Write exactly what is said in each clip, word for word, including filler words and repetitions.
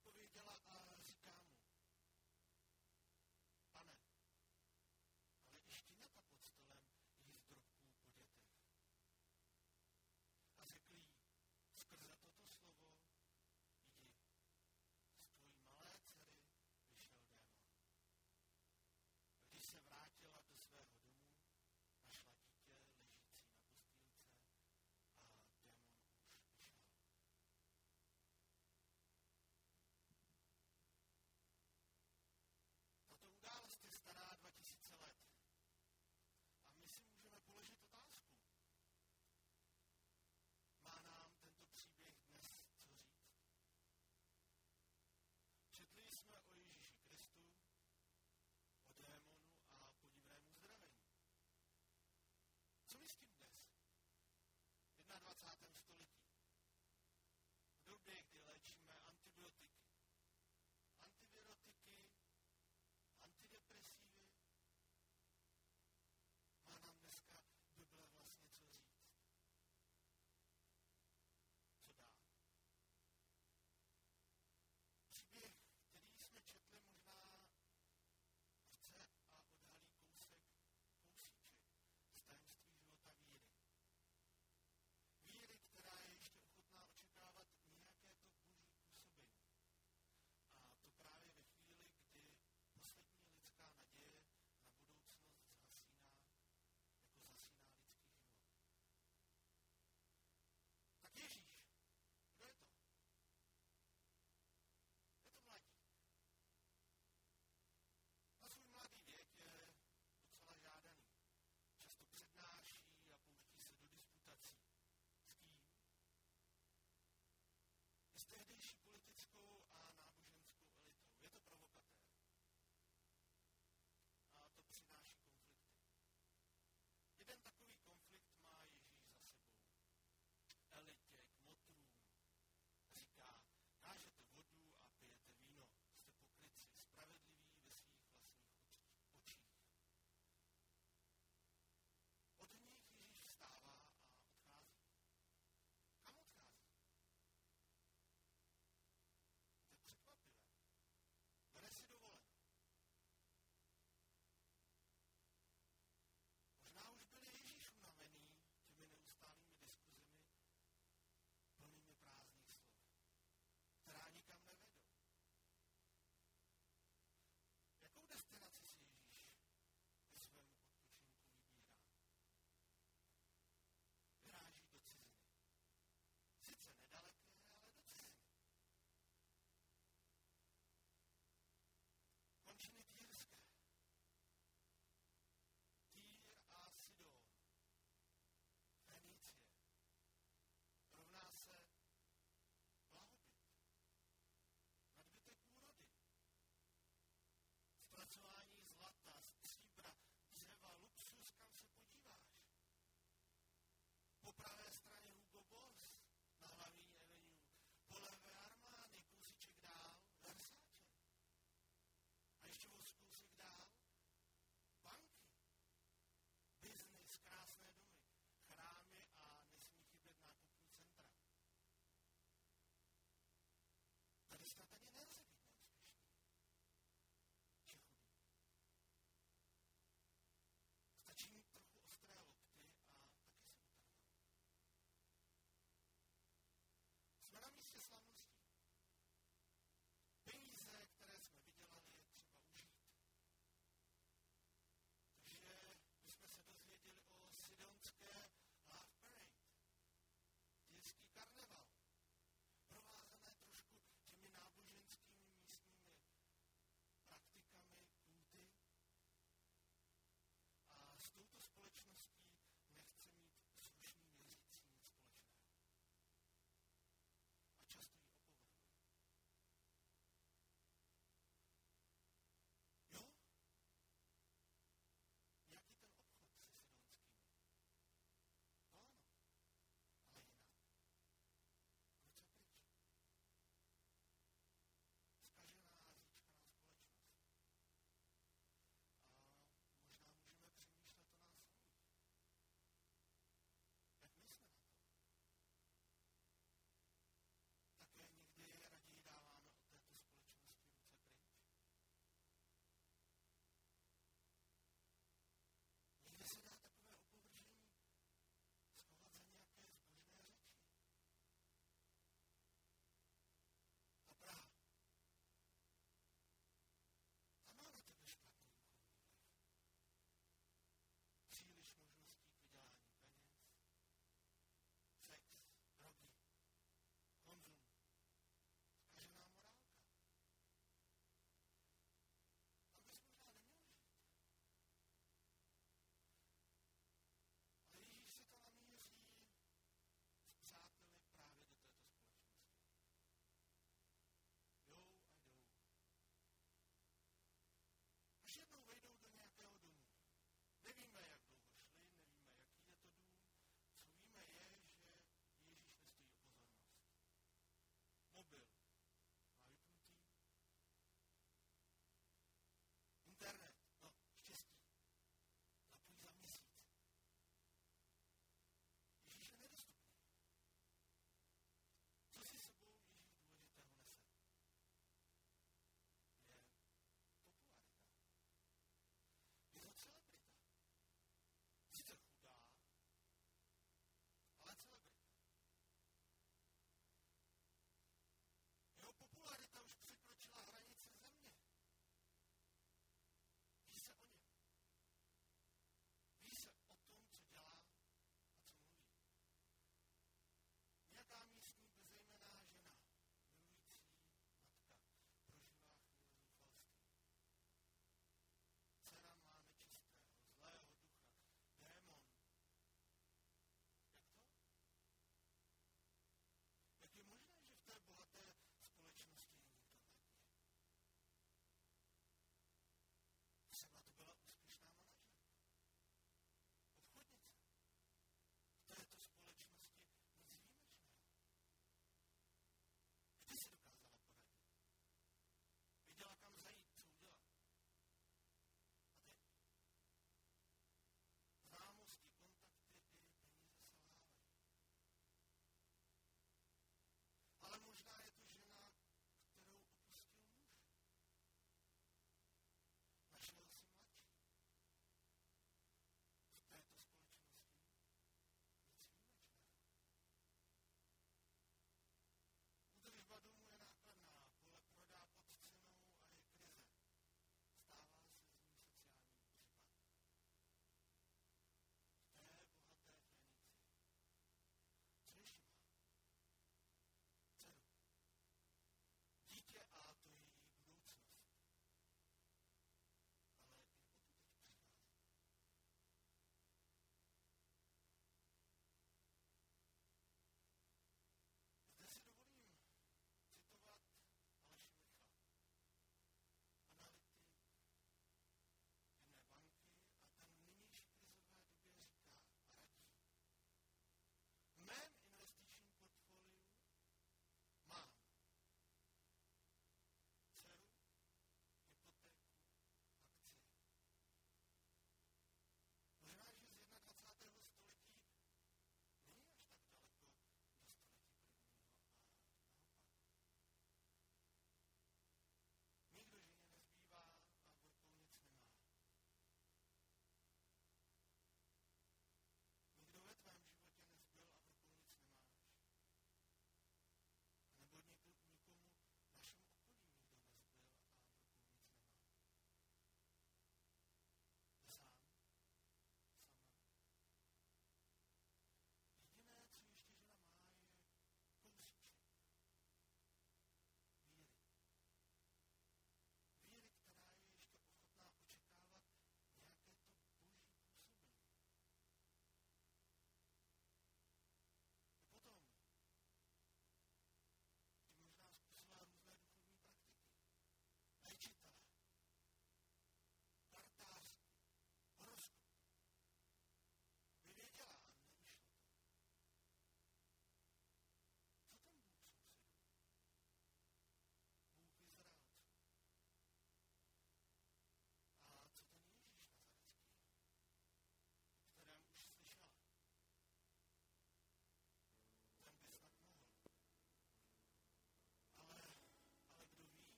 odpověděla a říká mu: Pane, ale i štěňata pod stolem jí z drobků po dětech. A řekl jí: skrze toto slovo jdi, z tvojí malé dcery vyšel démon. Když se vrátila do svého domu, našla dítě ležící na postýlce a démon už vyšel.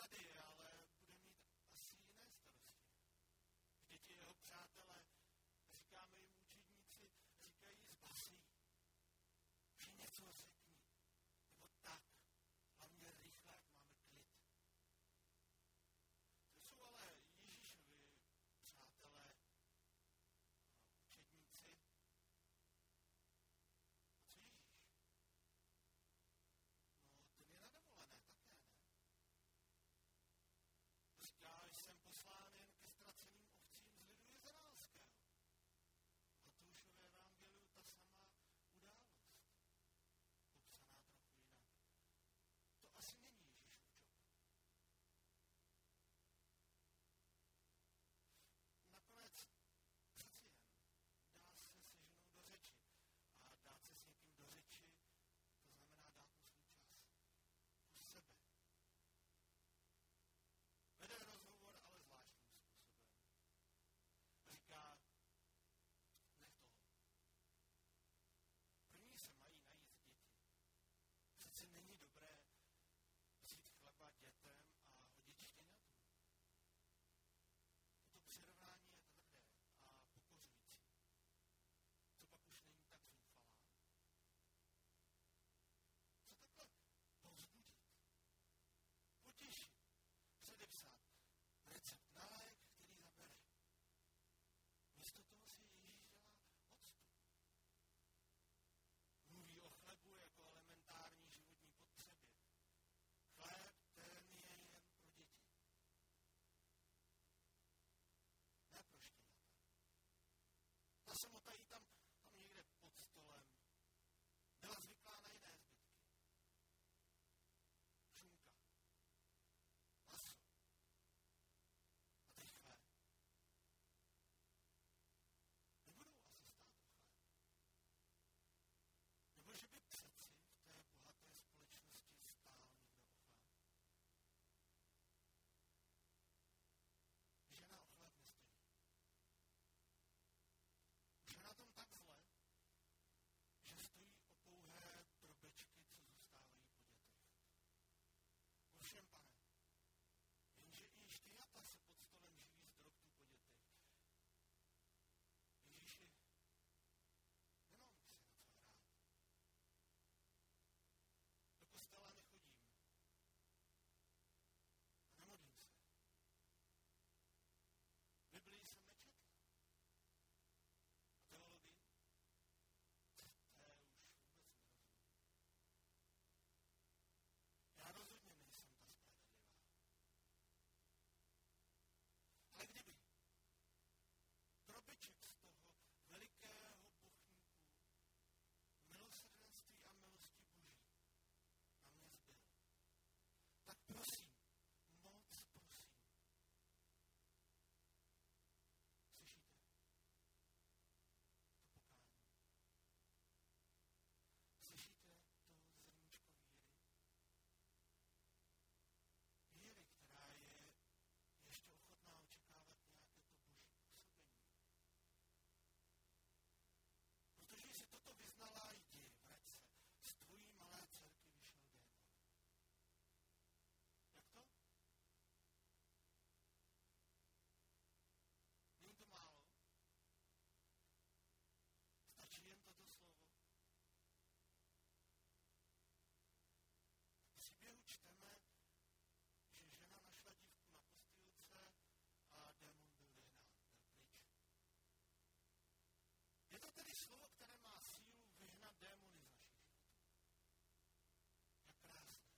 tady, ale bude mít asi jiné starosti. Vždyť jeho přátelé, říkáme jim učedníci, říkají zbav se jí, že něco řekni, nebo tak, hlavně rychle, jak máme klid. To jsou ale Ježíšovi přátelé, učedníci. A co Ježíš? No, ten je na dovolené také, ne? Říká, jsem poslán jen ke ztraceným ovcím z lidu izraelského. Matoušové evangeliu ta samá událost, popsaná trochu jinak. To asi není Ježíšův job. Nakonec přeci jen dá se se ženou do řeči. A dát se s někým do řeči, to znamená dát mu svůj čas. U sebe. Vede rozhovor, ale zvláštním způsobem. Říká, nech toho. První se mají najíst děti. Přece není dobré vzít chleba dětem a hodit štěňatům. Toto přirovnání je tvrdé a pokořující. Co pak už není tak zoufalá? Co takhle povzbudit? Potěšit? Předepsat recept na lék, který zabere. Místo toho si Ježíš dělá odstup. Mluví o chlebu jako elementární životní potřebě. Chléb, ten je jen pro děti. Ne pro štěňata. Ta samota jí tam, tam někde pod stolem. Byla zvyklá na jiné zbytky. Šunka. Maso. A teď chléb. Nebudou asi stát o chléb. Nebo že by přeci v té bohaté společnosti stál někdo o chléb. Žena o chléb nestojí. Už je na tom tak zle, že stojí o pouhé drobečky, co zůstávají po dětech. Ovšem, pane, jenže i štěňata se pod stolem živí z drobtů po dětech. Ježíši, nemám si na co hrát. Do kostela nechodím. A nemodlím se. Biblii jsem nečetl. A teologii? To už vůbec nerozumím. Já rozhodně nejsem ta spravedlivá. Ale kdyby drobeček z toho velikého bochníku milosrdenství a milosti Boží na mě zbyl, tak prosím, moc prosím. Slyšíte? To pokání. Slyšíte to zrníčko víry? Víry, která je ještě ochotná očekávat nějaké to Boží působení. Protože jsi toto vyznala, jdi, vrať se. Z tvojí malé dcerky vyšel démon. Jak to? Není to málo? Stačí jen toto slovo? V příběhu čteme, že žena našla dívku na postýlce a démon byl vyhnán, byl pryč. Je to tedy slovo, které má sílu vyhnat démony z našich životů. Jak krásné.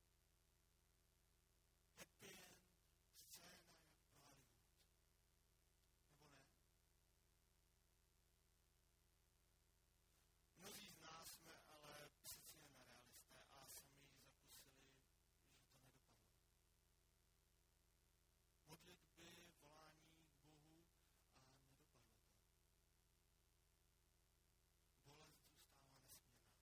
Happy end, scéna jak pro Hollywood. Nebo ne? Mnozí z nás jsme ale přeci jen realisté a sami zakusili, že to nedopadlo. Modlitby, volání k Bohu a nedopadlo to. Bolest zůstává nesmírná.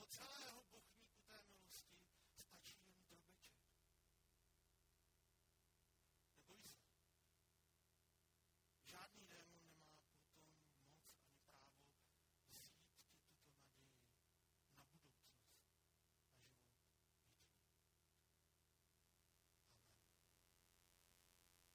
celého